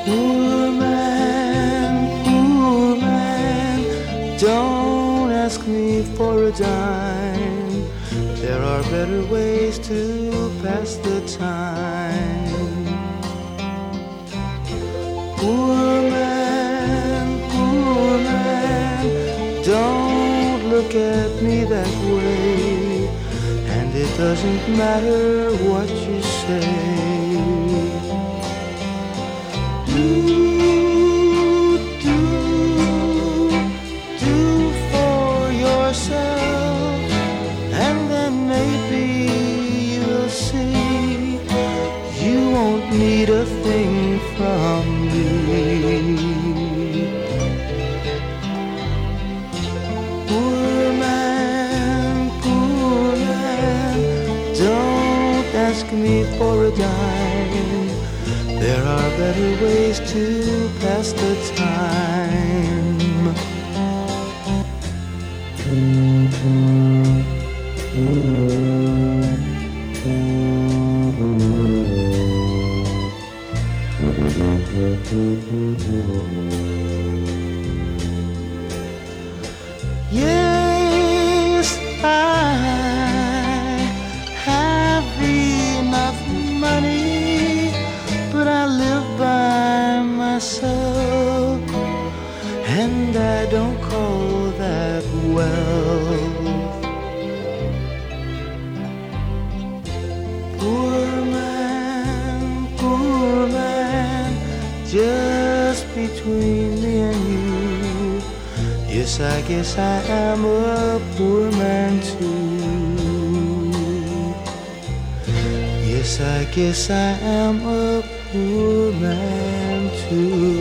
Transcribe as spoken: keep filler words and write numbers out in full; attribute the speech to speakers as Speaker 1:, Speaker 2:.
Speaker 1: Poor man, poor man, don't ask me for a dime. There are better ways to pass the time. Poor man, poor man, don't look at me that way. And it doesn't matter what you say. Do, do, do for yourself, and then maybe you'll see you won't need a thing from me. Poor man, poor man, don't ask me for a dime. There are better ways to pass the time. Yes, I have enough money, but I live by myself, and I don't call that wealth. Poor man, poor man, just between me and you, yes, I guess I am a poor man too. Yes, I guess I am a poor man too.